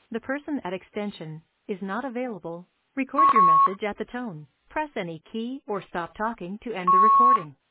The person at extension is not available. Record your message at the tone. Press any key or stop talking to end the recording.